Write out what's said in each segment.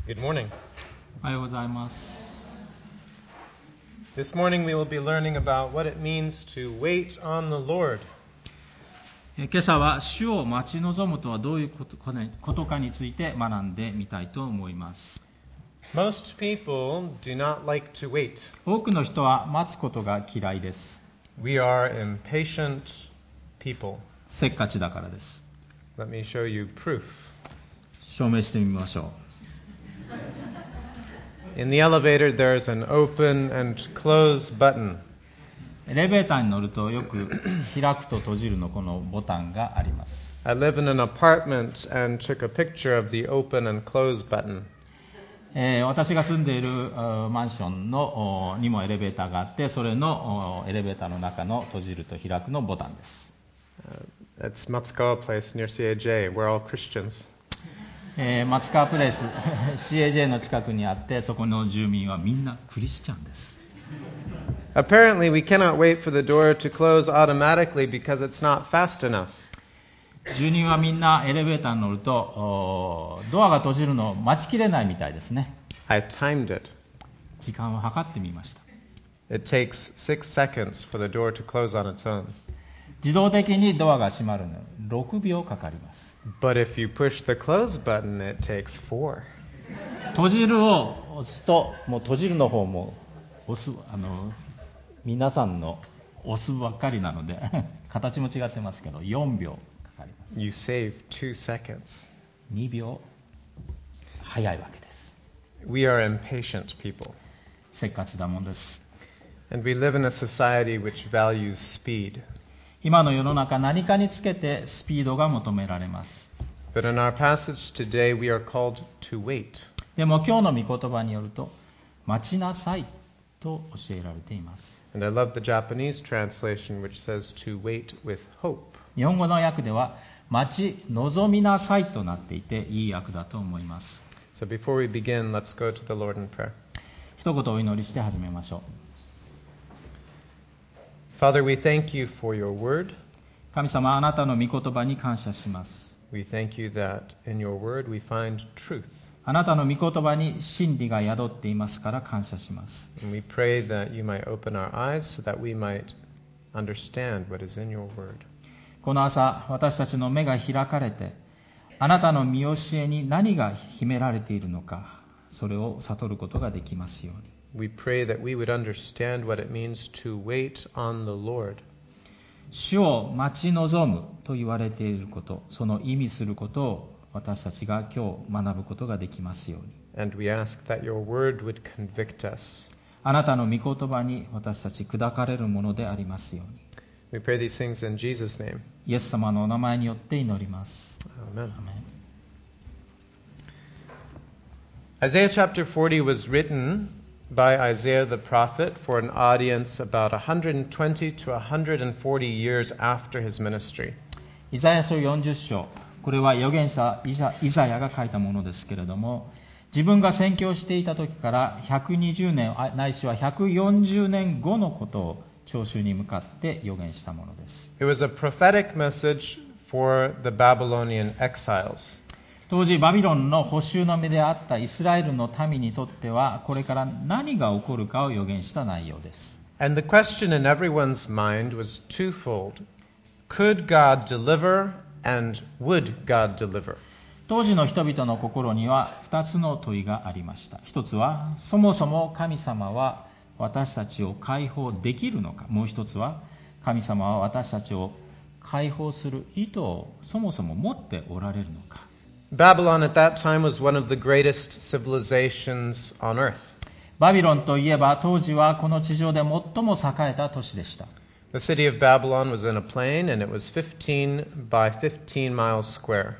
Good morning. おはようございます。 This morning we will be learning about what it means to wait on the Lord. 今朝は主を待ち望むとはどういうことかについて学んでみたいと思います。 Most people do not like to wait. 多くの人は待つことが嫌いです。 We are impatient people. せっかちだからです。 Let me show you proof. 証明してみましょう。 In the elevator there's an open and close button. エレベーターに乗るとよく開くと閉じるのこのボタンがあります。 I live in an apartment and took a picture of the open and close button. 私が住んでいるマンションのにもエレベーターがあって、それのエレベーターの中の閉じると開くのボタンです。 It's Matsukawa Place near CAJ. We're all Christians. 松川プレイスCAJ の近くにあって、そこの住民はみんなクリスチャンです。 Apparently we cannot wait for the door to close automatically because it's not fast enough. 住人はみんなエレベーターに乗るとドアが閉じるのを待ちきれないみたいですね。 I timed it. 時間を計ってみました。 It takes 6 seconds for the door to close on its own. 自動的にドアが閉まるのに6秒かかります。 But if you push the close button, it takes 4. 閉じるを押すと、もう閉じるの方も押す皆さんの押すばっかりなので形も違ってますけど4秒かかります。 You save 2 seconds. 2秒早いわけです。 We are impatient people. せっかちだもんです。 And we live in a society which values speed. 今の世の中、何かにつけてスピードが求められます。 But in our passage today, we are called to wait. でも今日の御言葉によると、待ちなさいと教えられています。 And I love the Japanese translation which says to wait with hope. 日本語の訳では、待ち望みなさいとなっていて、いい訳だと思います。 So before we begin, let's go to the Lord in prayer. 一言お祈りして始めましょう。 Father, we thank you for your word. 神様、あなたの御言葉に感謝します。 We thank you that in your word we find truth. あなたの御言葉に真理が宿っていますから感謝します。 And we pray that you might open our eyes so that we might understand what is in your word. この朝、私たちの目が開かれて、あなたの御教えに何が秘められているのか、それを悟ることができますように。 We pray that we would understand what it means to wait on the Lord. 主を待ち望むと言われていること、その意味することを私たちが今日学ぶことができますように。 And we ask that your word would convict us. あなたの御言葉に私たち砕かれるものでありますように。 We pray these things in Jesus' name. イエス様のお名前によって祈ります。 Amen. アメン。 Isaiah chapter 40 was written by Isaiah the prophet for an audience about 120 to 140 years after his ministry. イザヤ書40章、これは預言者イザヤが書いたものですけれども、自分が宣教していた時から120年ないしは140年後のことを聴衆に向かって預言したものです。 It was a prophetic message for the Babylonian exiles. 当時バビロンの捕囚の身であったイスラエルの民にとっては、これから何が起こるかを予言した内容です。 And the question in everyone's mind was twofold. Could God deliver and would God deliver? 当時の人々の心には2つの問いがありました。一つは、そもそも神様は私たちを解放できるのか。もう一つは、神様は私たちを解放する意図をそもそも持っておられるのか。 Babylon at that time was one of the greatest civilizations on earth. バビロンといえば当時はこの地上で最も栄えた都市でした。 The city of Babylon was in a plain and it was 15 by 15 miles square.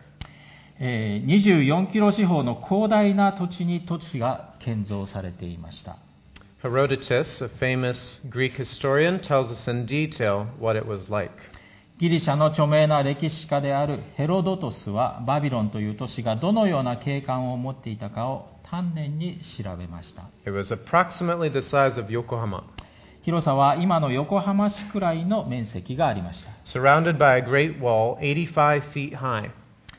24キロ四方の広大な土地に土地が建造されていました。 Herodotus, a famous Greek historian, tells us in detail what it was like. ギリシャの著名な歴史家であるヘロドトスはバビロンという都市がどのような景観を持っていたかを丹念に調べました。 It was approximately the size of Yokohama. 広さは今の横浜市くらいの面積がありました。 Surrounded by a great wall 85 feet high.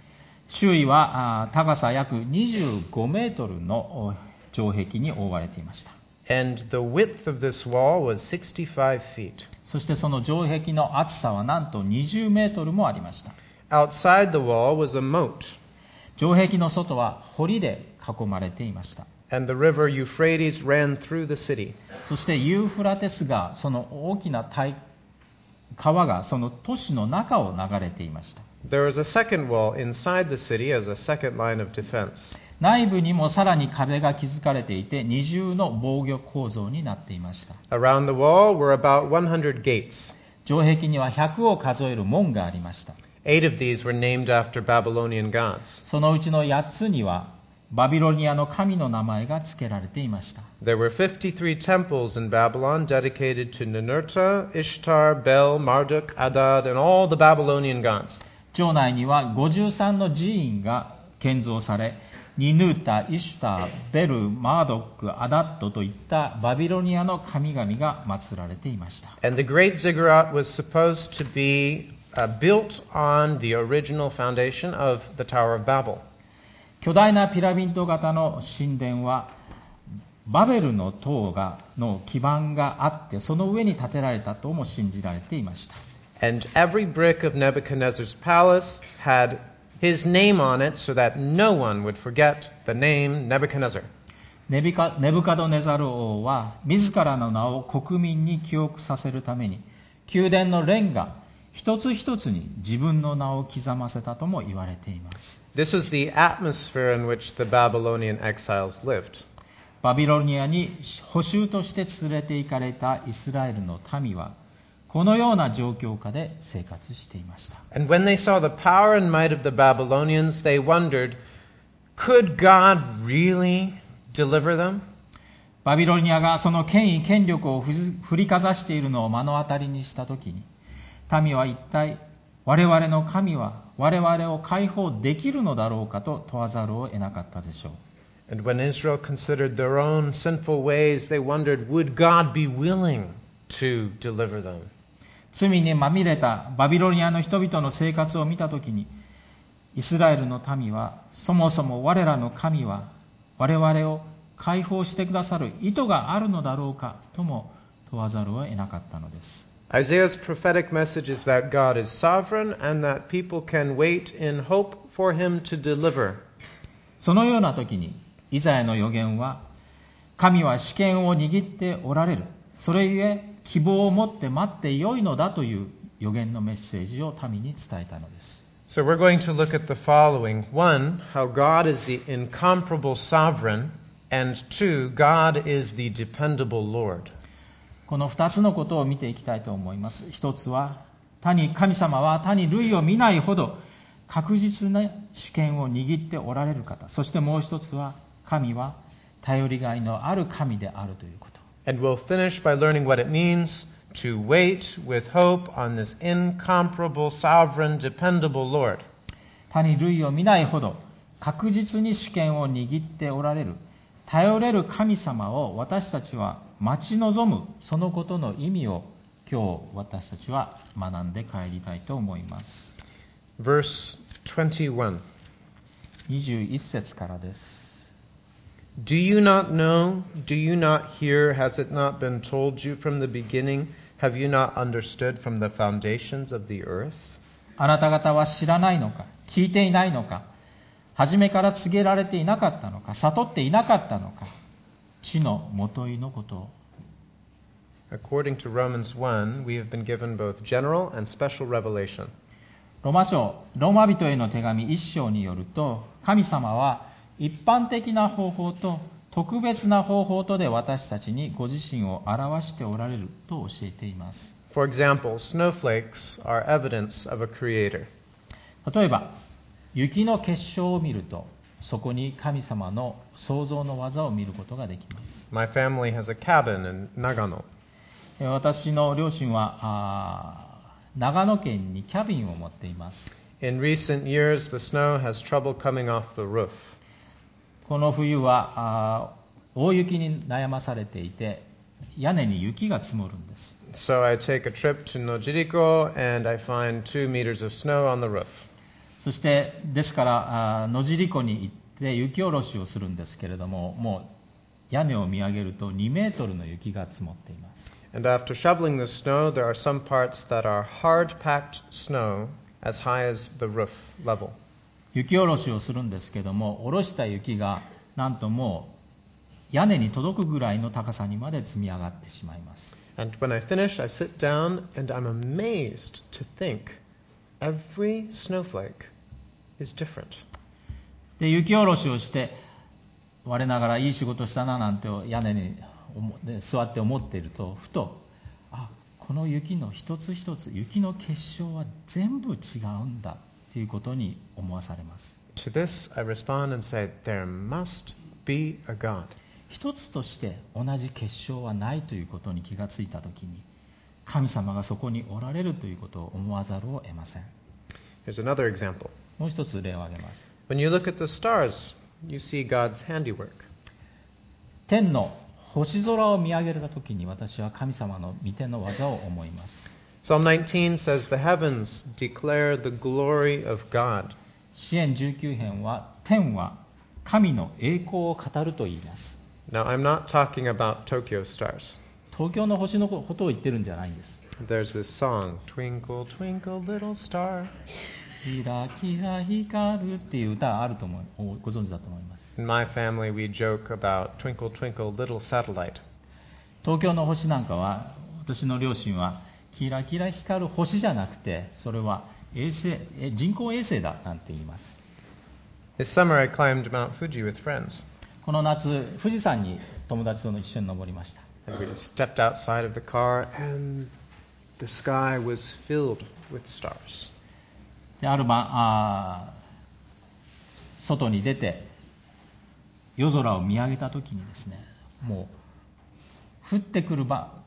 周囲は高さ約25メートルの城壁に覆われていました。 And the width of this wall was 65 feet. そしてその城壁の厚さはなんと20メートルもありました。 Outside the wall was a moat, 城壁の外は堀で囲まれていました。 and the river Euphrates ran through the city. そしてユーフラテス川、その大きな川がその都市の中を流れていました。 There was a second wall inside the city as a second line of defense. 内部にもさらに壁が築かれていて、二重の防御構造になっていました。 Around the wall were about 100 gates. 城壁には100を数える門がありました。 8 of these were named after Babylonian gods. そのうちの8つにはバビロニアの神の名前が付けられていました。 There were 53 temples in Babylon dedicated to Ninurta, Ishtar, Bel, Marduk, Adad, and all the Babylonian gods. 城内には53の寺院が建造され、ニヌータ、イシュター、ベル、マードック、アダットといったバビロニアの神々が祀られていました。 And the great ziggurat was supposed to be built on the original foundation of the Tower of Babel. 巨大なピラミッド型の神殿はバベルの塔の基盤があって、その上に建てられたとも信じられていました。 And every brick of Nebuchadnezzar's palace had his name on it so that no one would forget the name Nebuchadnezzar. ネブカドネザル王は自らの名を国民に記憶させるために、宮殿のレンガ一つ一つに自分の名を刻ませたとも言われています。 This was the atmosphere in which the Babylonian exiles lived. バビロニアに捕囚として連れて行かれたイスラエルの民はこのような状況下で生活していました。 And when they saw the power and might of the Babylonians, they wondered, could God really deliver them? バビロニアがその権威権力を振りかざしているのを目の当たりにしたときに、民は一体我々の神は我々を解放できるのだろうかと問わざるを得なかったでしょう。 And when Israel considered their own sinful ways, they wondered, would God be willing to deliver them? 罪にまみれたバビロニアの人々の生活を見たときに、イスラエルの民はそもそも我らの神は我々を解放してくださる意図があるのだろうかとも問わざるを得なかったのです。 Isaiah's prophetic message is that God is sovereign and that people can wait in hope for him to deliver. そのような時にイザヤの預言は、神は主権を握っておられる、それゆえ希望を持って待ってよいのだという預言のメッセージを民に伝えたのです。 So we're going to look at the following. One, how God is the incomparable sovereign, and two, God is the dependable Lord. この2つのことを見ていきたいと思います。一つは、神様は他に類を見ないほど確実な主権を握っておられる方。そしてもう一つは、神は頼りがいのある神であるということ。 And we'll finish by learning what it means to wait with hope on this incomparable, sovereign, dependable Lord. 他に類を見ないほど確実に主権を握っておられる、頼れる神様を私たちは待ち望む、そのことの意味を今日私たちは学んで帰りたいと思います。 Verse 21. 21節からです。 Do you not know? Do you not hear? Has it not been told you from the beginning? Have you not understood from the foundations of the earth? あなた方は知らないのか、聞いていないのか、初めから告げられていなかったのか、悟っていなかったのか、地のもといのことを。 According to Romans 1, we have been given both general and special revelation. ローマ人への手紙1章によると、神様は一般的な方法と特別な方法とで私たちにご自身を表しておられると教えています。 For example, snowflakes are evidence of a creator. 例えば、雪の結晶を見ると、そこに神様の創造の技を見ることができます。 My family has a cabin in Nagano. 私の両親は長野県にキャビンを持っています。 In recent years, the snow has trouble coming off the roof. この冬は大雪に悩まされていて、屋根に雪が積もるんです。 So I take a trip to Nojiriko and I find 2 meters of snow on the roof. そしてですから野尻湖に行って雪下ろしをするんですけれども、もう屋根を見上げると2メートルの雪が積もっています。 And after shoveling the snow, there are some parts that are hard-packed snow as high as the roof level. 雪下ろしをするんですけども、下ろした雪がなんともう屋根に届くぐらいの高さにまで積み上がってしまいます。 And when I finish, I sit down and I'm amazed to think every snowflake is different. で、雪下ろしをして我ながらいい仕事したななんて屋根に座って思っていると、ふとこの雪の一つ一つ、雪の結晶は全部違うんだということに思わされます。 To this I respond and say, there must be a God. 一つとして同じ結晶はないということに気がついたときに、神様がそこにおられるということを思わざるを得ません。 Here's another example. もう一つ例を挙げます。 When you look at the stars, you see God's handiwork. 天の星空を見上げたときに、私は神様の御手の技を思います。 Psalm 19 says, the heavens declare the glory of God. 詩編19編は、天は神の栄光を語ると言います。 Now, I'm not talking about Tokyo stars. 東京の星のことを言ってるんじゃないんです。 There's this song, Twinkle, Twinkle, Little Star. キラキラ光るっていう歌あるとご存知だと思います。 In my family, we joke about Twinkle, Twinkle, Little Satellite. 東京の星なんかは、私の両親はキラキラ光る星じゃなくて、それは人工衛星だなんて言います。 This summer, I climbed Mount Fuji with friends. この夏、富士山に友達と一緒に登りました。 And we stepped outside of the car, and the sky was filled with stars. である晩、外に出て夜空を見上げたときにですね、もう降ってくる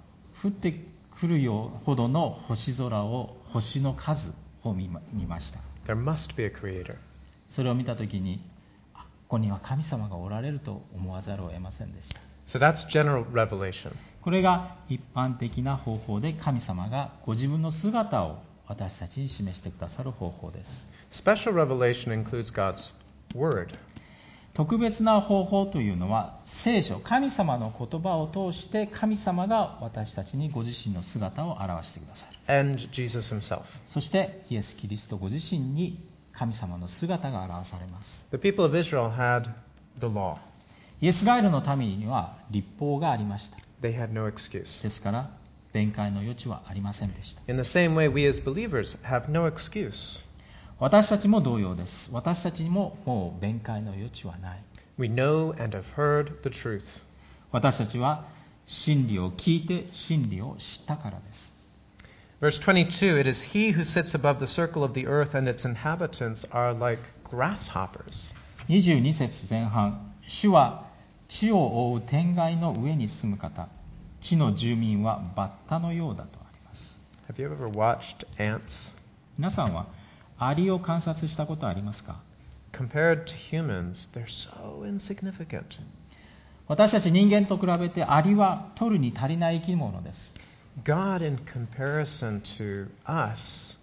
よほどの星空を、星の数を見ました。 There must be a creator. それを見たときに、ここには神様がおられると思わざるを得ませんでした。 So that's general revelation. これが一般的な方法で、神様がご自分の姿を私たちに示してくださる方法です。 Special revelation includes God's word. 特別な方法というのは、聖書、神様の言葉を通して神様が私たちにご自身の姿を表してくださる。 And Jesus himself. そしてイエス・キリストご自身に神様の姿が表されます。 The people of Israel had the law. イエスラエルの民には律法がありました。 They had no excuse. ですから弁解の余地はありませんでした。 In the same way, we as believers have no excuse. 私たちも同様です。私たちにももう弁解の余地はない。 We know and have heard the truth. 私たちは真理を聞いて真理を知ったからです。 Verse 22, it is he who sits above the circle of the earth, and its inhabitants are like grasshoppers. 22節前半、主は地を覆う天蓋の上に住む方、地の住民はバッタのようだとあります。 Have you ever watched ants? 皆さんはアリを観察したことありますか？ Compared to humans, they're so insignificant. 私たち人間と比べてアリは取るに足りない生き物です。 God, in comparison to us,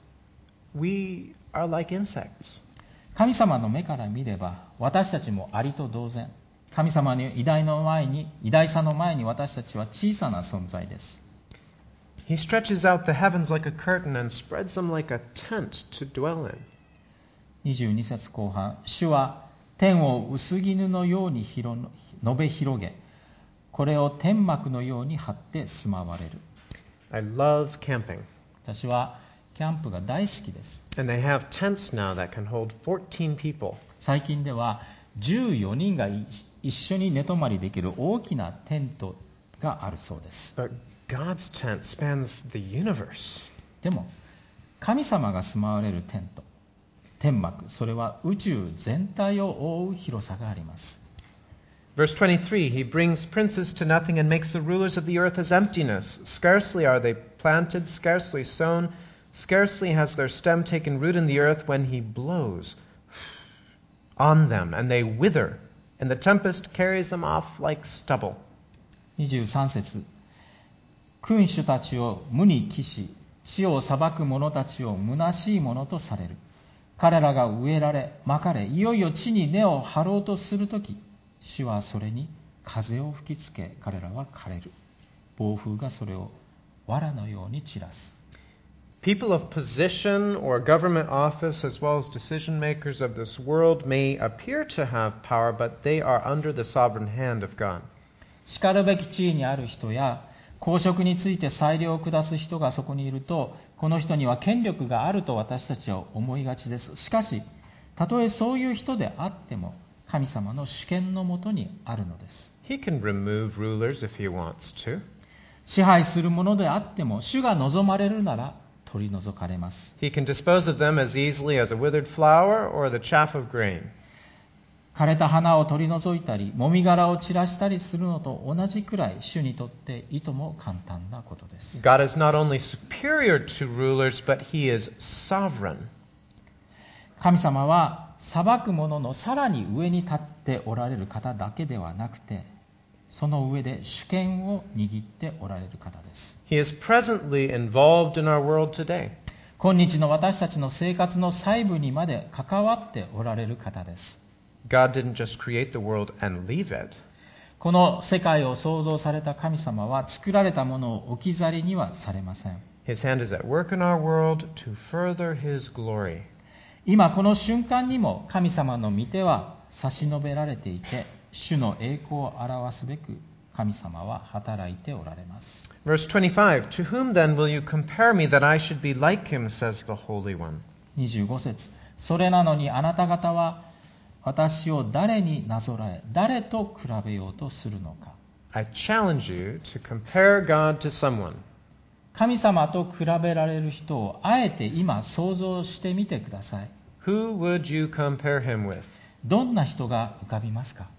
we are like insects. 神様の目から見れば私たちもアリと同然。神様の偉大さの前に私たちは小さな存在です。 He stretches out the heavens like a curtain and spreads them like a tent to dwell in. 22節後半、主は天を薄絹のように述べ広げ、これを天幕のように張って住まわれる。 I love camping. 私はキャンプが大好きです。 And they have tents now that can hold 14 people. 最近では14人が一緒に寝泊まりできる大きなテントがあるそうです。 But God's tent spans the universe. でも神様が住まわれるテント、天幕、それは宇宙全体を覆う広さがあります。 Verse 23, he brings princes to nothing and makes the rulers of the earth as emptiness. Scarcely are they planted, scarcely sown, scarcely has their stem taken root in the earth when he blows on them, and they wither, and the tempest carries them off like stubble. 23節、君主たちを無に帰し、地を裁く者たちを虚しいものとされる。 彼らが植えられ、まかれ、いよいよ地に根を張ろうとするとき、主はそれに風を吹きつけ、彼らは枯れる。暴風がそれを藁のように散らす。 People of position or government office, as well as decision makers of this world, may appear to have power, but they are under the sovereign hand of God. しかるべき地位にある人や、公職について裁量を下す人がそこにいると、この人には権力があると私たちは思いがちです。しかし、たとえそういう人であっても、神様の主権のもとにあるのです。 He can remove rulers if he wants to. 支配するものであっても、主が望まれるなら取り除かれます。 He can dispose of them as easily as a withered flower or the chaff of grain. 枯れた花を取り除いたり、もみ殻を散らしたりするのと同じくらい、主にとっていとも簡単なことです。 God is not only superior to rulers, but he is sovereign. 神様は裁く者のさらに上に立っておられる方だけではなくて、その上で主権を握っておられる方です。 He is presently involved in our world today. 今日の私たちの生活の細部にまで関わっておられる方です。 God didn't just create the world and leave it. この世界を創造された神様は、作られたものを置き去りにはされません。 His hand is at work in our world to further his glory. 今この瞬間にも神様の御手は差し伸べられていて、主の栄光を表すべく神様は働いておられます。 Verse 25, To whom then will you compare me that I should be like him, says the Holy One. 25節、それなのにあなた方は私を誰になぞらえ、誰と比べようとするのか。 I challenge you to compare God to someone. 神様と比べられる人をあえて今想像してみてください。 Who would you compare him with? どんな人が浮かびますか？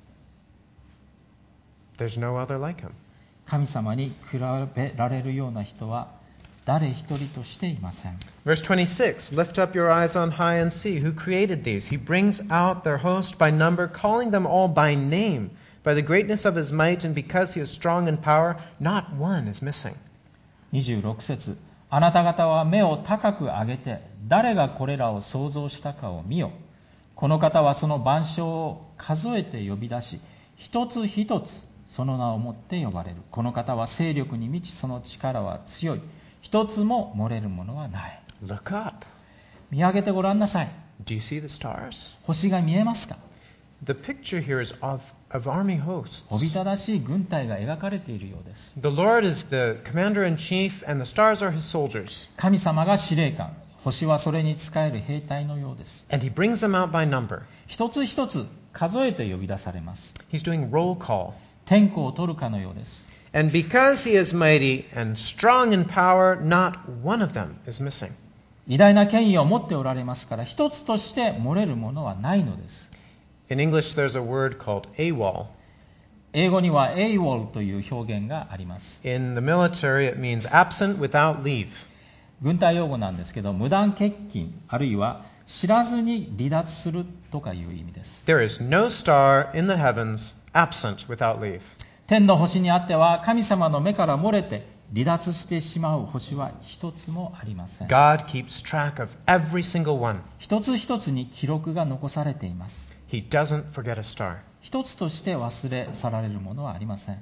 There's no other like him. 神様に比べられるような人は誰一人としていません。 Verse 26, Lift up your eyes on high and see who created these. He brings out their host by number, calling them all by name. By the greatness of his might and because he is strong in power, not one is missing. 26節、あなた方は目を高く上げて、誰がこれらを創造したかを見よ。この方はその万象を数えて呼び出し、一つ一つその名をもって呼ばれる。この方は勢力に満ち、その力は強い。一つも漏れるものはない。 Look up. 見上げてごらんなさい。 Do you see the stars? 星が見えますか？ The picture here is of army hosts. おびただしい軍隊が描かれているようです。 The Lord is the commander-in-chief and the stars are his soldiers. 神様が司令官、星はそれに仕える兵隊のようです。 And he brings them out by number. 一つ一つ数えて呼び出されます。 He's doing roll call. 天候を取るかのようです。 And because he is mighty and strong in power, not one of them is missing. 偉大な権威を持っておられますから、一つとして漏れるものはないのです。 In English, there's a word called AWOL. 英語には AWOL という表現があります。 In the military, it means absent without leave. 軍隊用語なんですけど、無断欠勤、あるいは知らずに離脱するとかいう意味です。 There is no star in the heavens absent without leave. 天の星にあっては、神様の目から漏れて離脱してしまう星は一つもありません。 God keeps track of every single one. 一つ一つに記録が残されています。 He doesn't forget a star. 一つとして忘れ去られるものはありません。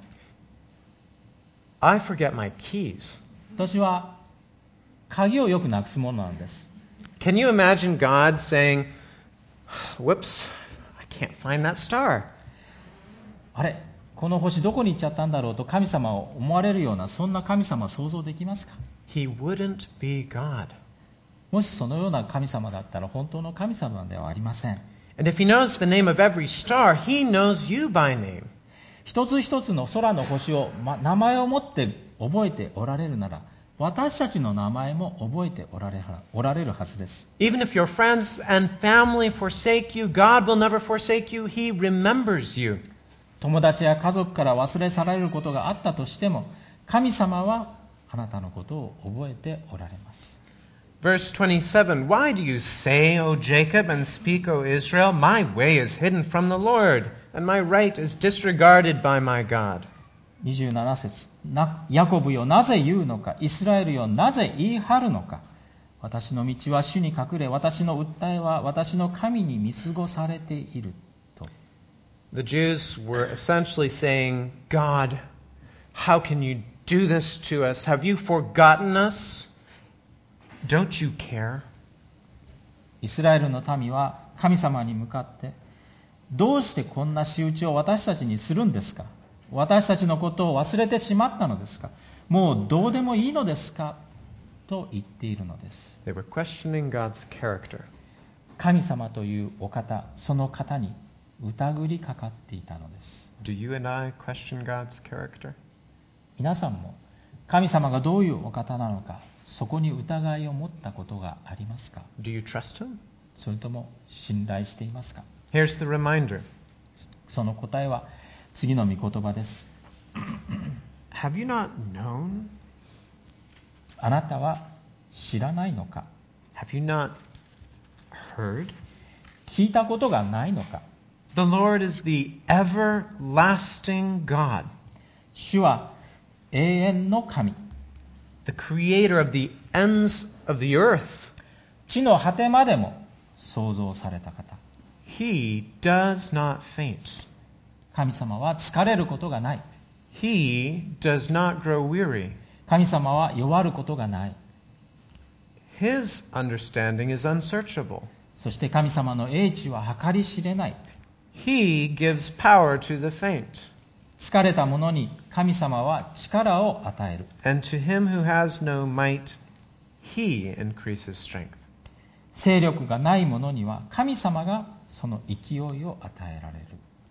I forget my keys. 私は鍵をよくなくすものなんです。 Can you imagine God saying, Whoops, I can't find that star. あれ、この星どこに行っちゃったんだろうと神様を思われるような、そんな神様を想像できますか？ He wouldn't be God. もしそのような神様だったら本当の神様ではありません。 And if he knows the name of every star, he knows you by name. 一つ一つの空の星を、名前を持って覚えておられるなら、私たちの名前も覚えておられるはずです。 Even if your friends and family forsake you, God will never forsake you. He remembers you. 友達や家族から忘れ去られることがあったとしても、神様はあなたのことを覚えておられます。 Verse 27, Why do you say, O Jacob, and speak, O Israel, My way is hidden from the Lord, and my right is disregarded by my God. 27節、ヤコブよなぜ言うのか、イスラエルよなぜ言い張るのか。 私の道は主に隠れ、私の訴えは私の神に見過ごされていると。 The Jews were essentially saying, God, how can you do this to us? Have you forgotten us? Don't you care? イスラエルの民は神様に向かって、どうしてこんな仕打ちを私たちにするんですか？私たちのことを忘れてしまったのですか？もうどうでもいいのですか？と言っているのです。 They were questioning God's character. 神様というお方、その方に疑りかかっていたのです。 Do you and I question God's character? 皆さんも神様がどういうお方なのか、そこに疑いを持ったことがありますか？ Do you trust Him? それとも信頼していますか？ Here's the reminder. その答えは次の御言葉です。 Have you not known? あなたは知らないのか？ Have you not heard? 聞いたことがないのか？ The Lord is the everlasting God, 主は永遠の神、 the creator of the ends of the earth. 地の果てまでも創造された方。 He does not faint. 神様は疲れることがない。 He does not grow weary. 神様は弱ることがない。 His understanding is unsearchable. そして神様の英知は計り知れない。 He gives power to the faint. 疲れた者に神様は力を与える。 And to him who has no might, he increases strength. 勢力がない者には神様がその勢いを与えられる。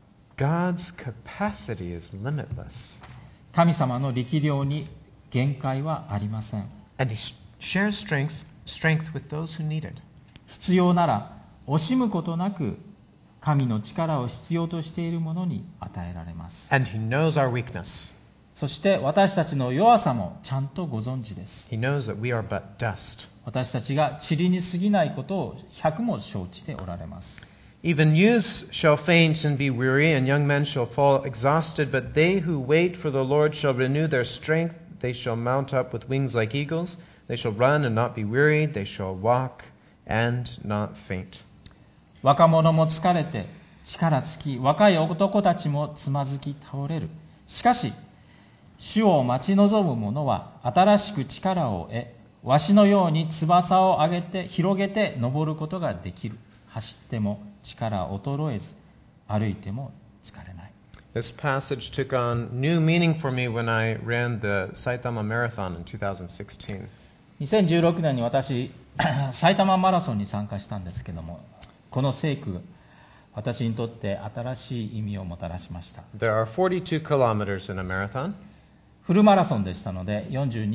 God's capacity is limitless. 神様の力量に限界はありません。 And he shares strength with those who need it. 必要なら惜しむことなく神の力を必要としている者に与えられます。 And he knows our weakness. そして私たちの弱さもちゃんとご存知です。 He knows that we are but dust. 私たちが塵に過ぎないことを百も承知でおられます。 Even youths shall faint and be weary, and young men shall fall exhausted, but they who wait for the Lord shall renew their strength. They shall mount up with wings like eagles. They shall run and not be weary. They shall walk and not faint. 若者も疲れて力尽き、若い男たちもつまずき倒れる。しかし主を待ち望む者は新しく力を得、わしのように翼を上げて広げて登ることができる。走っても力衰えず、歩いても疲れない。 This passage took on new meaning for me when I ran the Saitama Marathon in 2016. 2016年に私埼玉マラソンに参加したんですけども、この聖句、私にとって新しい意味をもたらしました。 There are 42 kilometers in a marathon, フルマラソンでしたので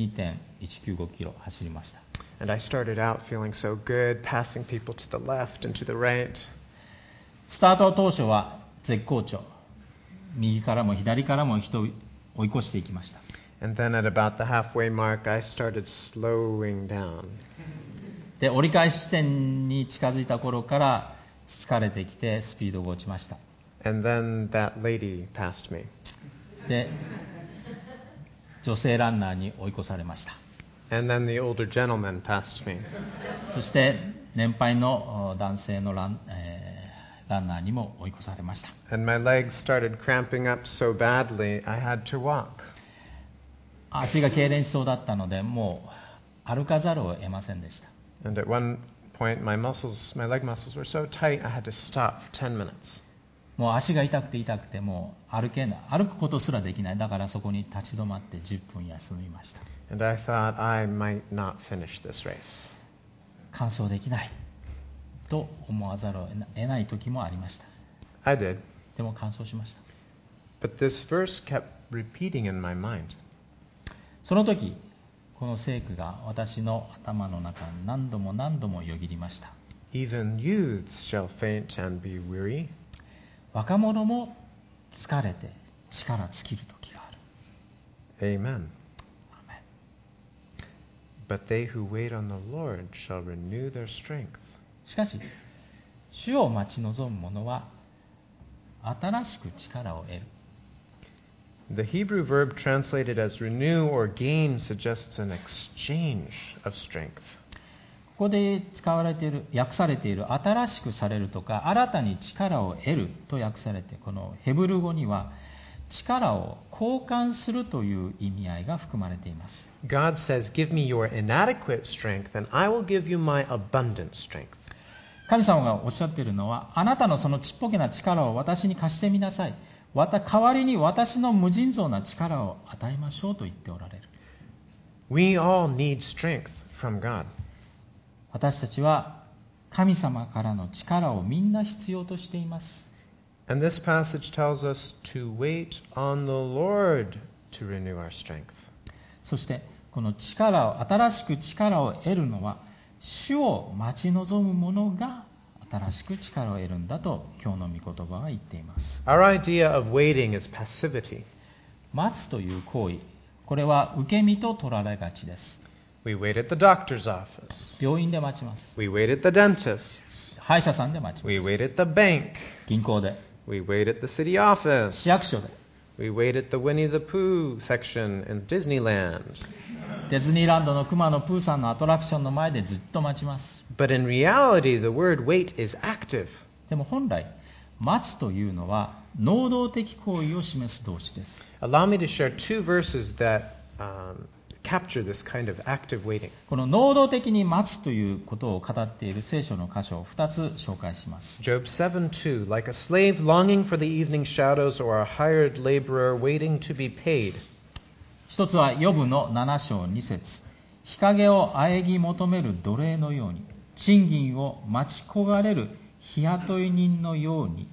42.195 キロ走りました。 and I started out feeling so good, passing people to the left and to the right. スタート当初は絶好調、右からも左からも人を追い越していきました。 And then at about the halfway mark, I started slowing down. で、折り返し地点に近づいた頃から疲れてきてスピードが落ちました。 And then that lady passed me. で、女性ランナーに追い越されました。 And then the older gentleman passed me. そして年配の男性のランナーにも追い越されました。 And my legs started cramping up so badly, I had to walk. 足が痙攣しそうだったので、もう歩かざるを得ませんでした。 And at one point, my leg muscles were so tight, I had to stop for 10 minutes. もう足が痛くて痛くて、もう歩くことすらできない。だからそこに立ち止まって10分休みました。 And I thought I might not finish this race. 完走できないと思わざるを得ない時もありました。 I did. でも完走しました。 But this verse kept repeating in my mind. その時、この聖句が私の頭の中に何度も何度もよぎりました。 Even youths shall faint and be weary. 若者も疲れて力尽きる時がある。 Amen. But they who wait on the Lord shall renew their strength. しかし、主を待ち望む者は新しく力を得る。 The Hebrew verb translated as renew or gain suggests an exchange of strength. こで使われている、訳されている新しくされるとか新たに力を得ると訳されて、このヘブル語には力を交換するという意味合いが含まれています。 God says, "Give me your inadequate strength, and I will give you my abundant strength." 神様がおっしゃっているのは、あなたのそのちっぽけな力を私に貸してみなさい。代わりに私の無尽蔵な力を与えましょうと言っておられる。 We all need strength from God. 私たちは神様からの力をみんな必要としています。 And this passage tells us to wait on the Lord to renew our strength. そしてこの新しく力を得るのは、主を待ち望む者が新しく力を得るんだと今日の御言葉は言っています。 Our idea of waiting is passivity. 待つという行為、これは受け身と取られがちです。 We wait at the doctor's office. 病院で待ちます。 We wait at the dentist. 歯医者さんで待ちま We す。 wait at the bank. 銀行で、 We wait at the city office. 市役所で、 We wait at the Winnie the Pooh section in Disneyland. ディズニーランドのクマのプーさんのアトラクションの前でずっと待ちます。 But in reality, the word wait is active. でも本来、待つというのは能動的行為を示す動詞です。 Allow me to share two verses that capture this kind of active waiting. この能動的に待つということを語っている聖書の箇所を2つ紹介します。 Job 7:2, like a slave longing for the evening shadows or a hired laborer waiting to be paid. 一つはヨブの7章2節、日陰を喘ぎ求める奴隷のように、賃金を待ち焦がれる日雇い人のように。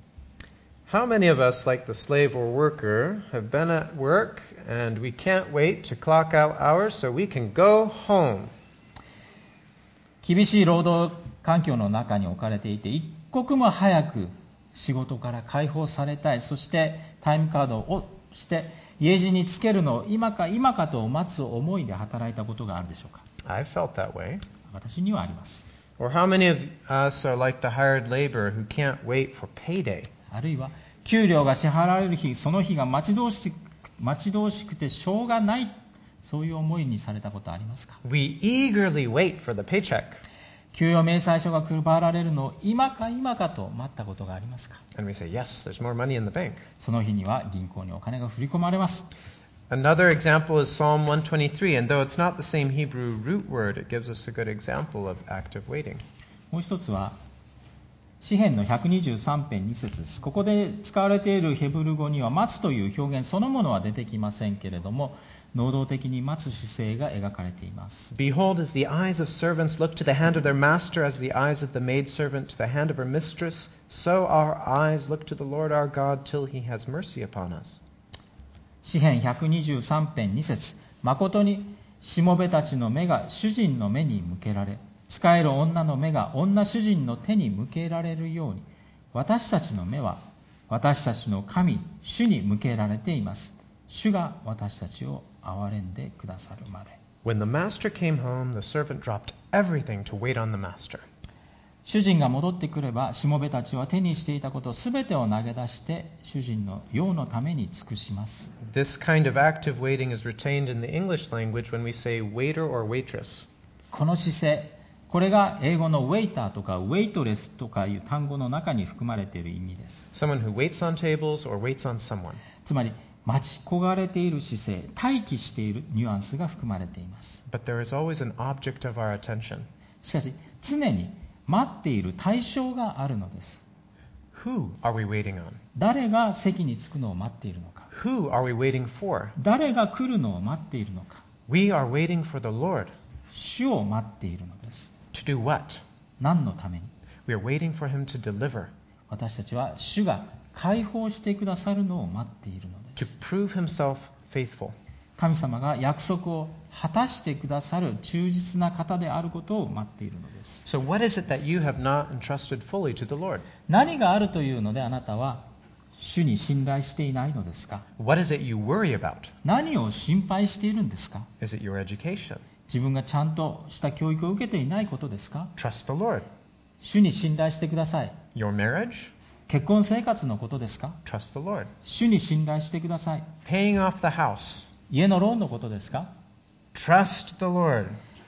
How many of us, like the slave or worker, have been at work and we can't wait to clock out hours so we can go home? 厳しい労働環境の中に置かれていて、一刻も早く仕事から解放されたい。そしてタイムカードをして家路につけるのを今かと待つ思いで働いたことがあるでしょうか。 I've felt that way. 私にはあります。 Or how many of us are like the hired laborer who can't wait for payday? あるいは給料が支払われる日、その日が待ち遠しくてしょうがない、そういう思いにされたことありますか。 We eagerly wait for the paycheck. 給与明細書が配られるのを今かと待ったことがありますか。 And we say, yes, there's more money in the bank. その日には銀行にお金が振り込まれます。 Another example is Psalm 123, and though it's not the same Hebrew root word, it gives us a good example of active waiting. もう一つは詩編の123編2節です。ここで使われているヘブル語には待つという表現そのものは出てきませんけれども、能動的に待つ姿勢が描かれています。 Behold, as the eyes of servants look to the hand of their master, as the eyes of the maidservant to the hand of her mistress, so our eyes look to the Lord our God till he has mercy upon us. 詩編123編2節、誠にしもべたちの目が主人の目に向けられ、仕える女の目が女主人の手に向けられるように、私たちの目は私たちの神主に向けられています。主が私たちを憐れんでくださるまで。 When the master came home, the servant dropped everything to wait on the master. 主人が戻ってくれば、しもべたちは手にしていたことすべてを投げ出して主人の用のために尽くします。 This kind of active waiting is retained in the English language when we say waiter or waitress. この姿勢、これが英語のウェイターとかウェイトレスとかいう単語の中に含まれている意味です。 Someone who waits on tables or waits on someone. つまり待ち焦がれている姿勢、待機しているニュアンスが含まれています。 But there is always an object of our attention. しかし常に待っている対象があるのです。 Who are we waiting on? 誰が席に着くのを待っているのか、 Who are we waiting for? 誰が来るのを待っているのか。 We are waiting for the Lord. 主を待っているのです。 To do what? 何のために。 We are waiting for him to deliver. 私たちは主が解放してくださるのを待っているので To す。 prove himself faithful. 神様が約束を果たしてくださる忠実な方であることを待っているのです。 So what is it that you have not entrusted fully to the Lord? 何があるというのであなたは主に信頼していないのですか。 What is it you worry about? 何を心配しているんですか。 Is it your education? 自分がちゃんとした教育を受けていないことですか。 Trust the Lord. 主に信頼してください。 Your marriage? 結婚生活のことですか。 Trust the Lord. 主に信頼してください。 Paying off the house? 家のローンのことですか。 Trust the Lord.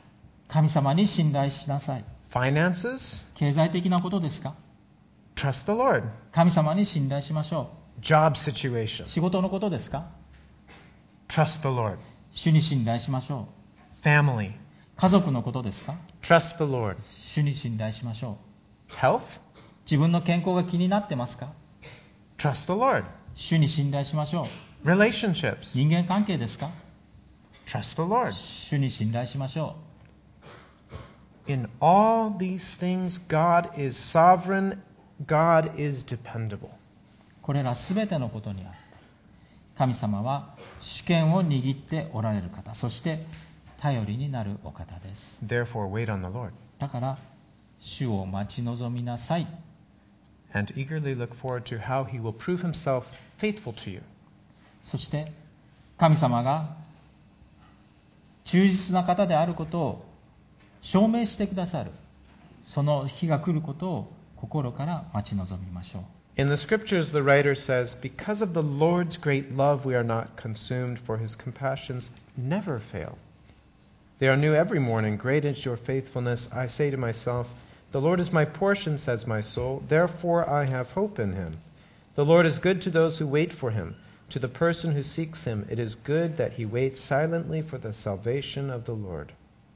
神様に信頼しなさい。 Finances? 経済的なことですか？ Trust the Lord. 神様に信頼しましょ Job う。 situation? 仕事のことですか？ Trust the Lord. 主に信頼しましょ Family? う。家族のことですか？ Trust the Lord. 主に信頼しましょう。 Health? 自分の健康が気になってますか？ Trust the Lord. 主に信頼しましょう。 Relationships? 人間関係ですか？ Trust the Lord. 主に信頼しましょ In all these things, God is sovereign, God is dependable. う。これらすべてのことにあって神様は主権を握っておられる方、そして頼りになるお方です。 Therefore, wait on the Lord だから主を待ち望みなさい。 and eagerly look forward to how he will prove himself faithful to you. そして神様が忠実な方であることを証明してくださる、その日が来ることを心から待ち望みましょう。 In the scriptures, the writer says, Because of the Lord's great love, we are not consumed, for his compassions never fail. They are new every morning. Great is your faithfulness. I say to myself, The Lord is my portion, says my soul. Therefore I have hope in him. The Lord is good to those who wait for him. To the person who seeks him, it is good that he waits silently for the salvation of the Lord.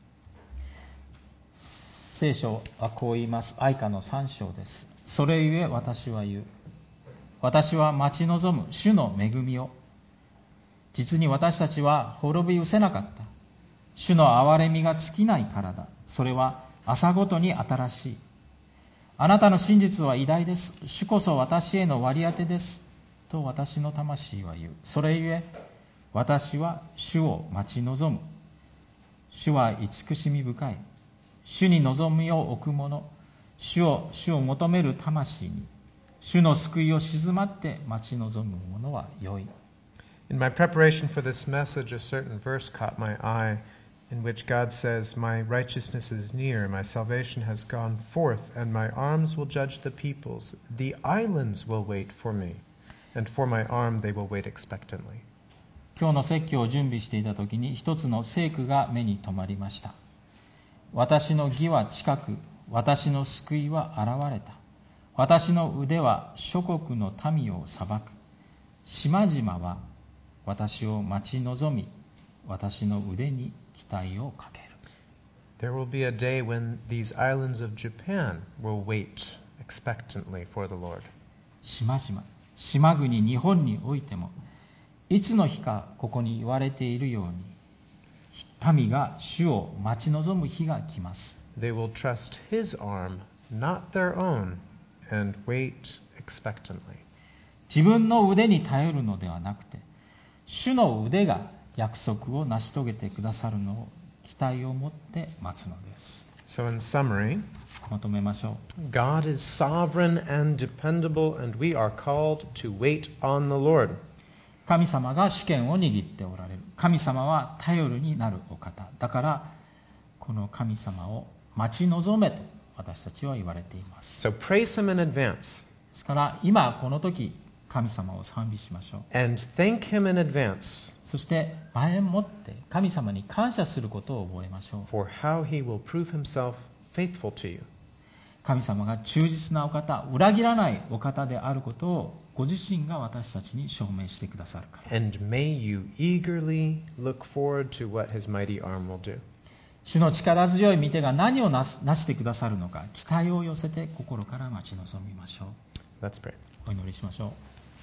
聖書はこう言います。愛歌の3章です。それゆえ私は言う。私は待ち望む主の恵みを。実に私たちは滅び失せなかった。主の憐れみが尽きないからだ。それは朝ごとに新しい。あなたの真実は偉大です。主こそ私への割り当てです。と私の魂は言う。それゆえ私は主を待ち望む。主は慈しみ深い。主に望みを置く者、主を求める魂に、主の救いを静まって待ち望む者は良い。 In my preparation for this message, a certain verse caught my eye, in which God says, My righteousness is near, my salvation has gone forth, and my arms will judge the peoples. The islands will wait for me, and for my arm they will wait expectantly. 今日の説教を準備していた時に一つの聖句が目に留まりました。私の義は近く、私の救いは現れた。私の腕は諸国の民を裁く。島々は私を待ち望み、私の腕に期待をかける。 There will be a day when these islands of Japan will wait expectantly for the Lord. 島国日本においても、いつの日かここに言われているように、民が主を待ち望む日が来ます。 They will trust his arm, not their own, and wait expectantly. 自分の腕に頼るのではなくて、主の腕が約束を成し遂げてくださるのを期待を持って待つのです。 So in summary, まとめましょう。 God is sovereign and dependable, and we are called to wait on the Lord. 神様が主権を握っておられる。神様は頼りになるお方。だからこの神様を待ち望めと私たちは言われています。 So praise him in advance ですから今この時神様を賛美しましょう。 and thank him in advance そして前もって神様に感謝することを覚えましょう。 for how he will prove himself faithful to you. 神様が忠実なお方、裏切らないお方であることをご自身が私たちに証明してくださるから。 And may you eagerly look forward to what his mighty arm will do. 主の力強い御手が何をなしてくださるのか、期待を寄せて心から待ち望みましょう。 Let's pray. お祈りしましょう。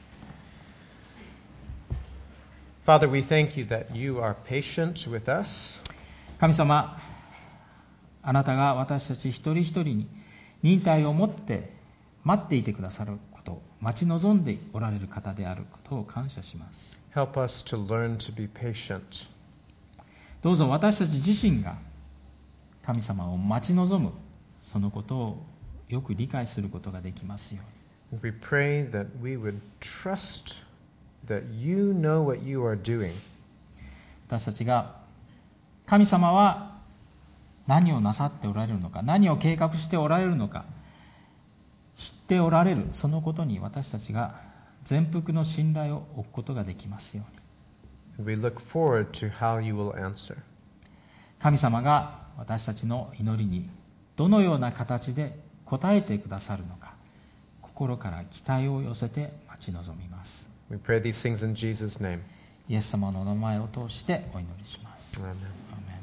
Father, we thank you that you are patient with us. 神様、あなたが私たち一人一人に忍耐を持って待っていてくださることを待ち望んでおられる方であることを感謝します。 Help us to learn to be patient. どうぞ私たち自身が神様を待ち望むそのことをよく理解することができますように。 We pray that we would trust that you know what you are doing. 私たちが神様は何をなさっておられるのか、何を計画しておられるのか知っておられる、そのことに私たちが全幅の信頼を置くことができますように。 We look forward to how you will answer. 神様が私たちの祈りにどのような形で応えてくださるのか、心から期待を寄せて待ち望みます。 We pray these things in Jesus' name. イエス様のお名前を通してお祈りします。 Amen. アーメン。